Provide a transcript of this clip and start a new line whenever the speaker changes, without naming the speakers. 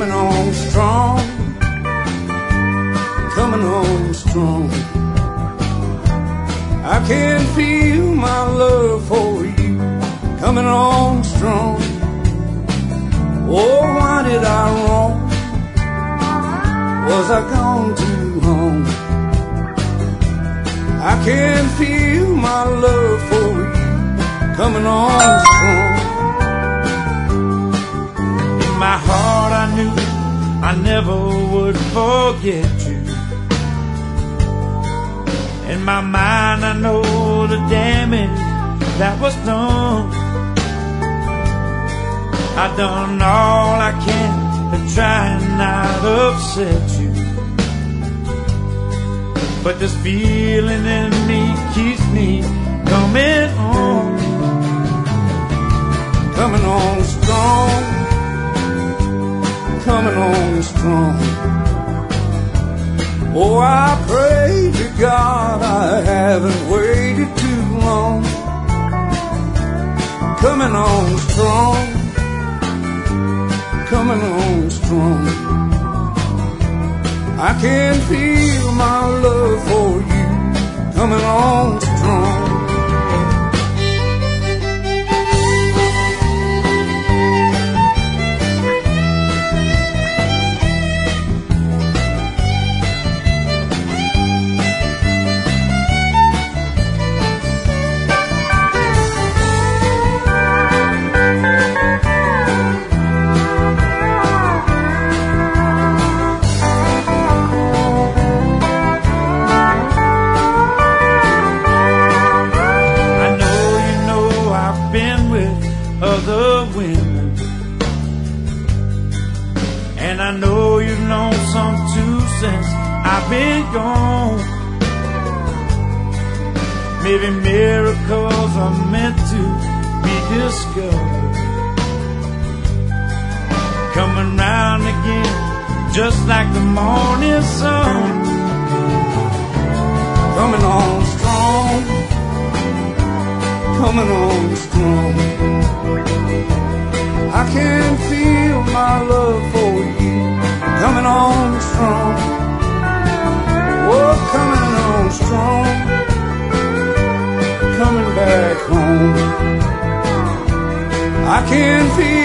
coming on strong, coming on strong. I can feel my love for you coming on strong. Oh, why did I wrong? Was I gone too long? I can feel my love for you coming on strong.
In my heart I knew I never would forget you. In my mind I know the damage that was done. I've done all I can to try and not upset you, but this feeling in me keeps me coming on.
Coming on strong, coming on strong. Oh, I pray to God I haven't waited too long. Coming on strong, coming on strong. I can feel my love for you coming on strong.
Other women, and I know you've known some too since I've been gone. Maybe miracles are meant to be discovered, coming round again just like the morning sun.
Coming on strong, coming on strong. I can feel my love for you coming on strong. Oh, coming on strong, coming back home. I can feel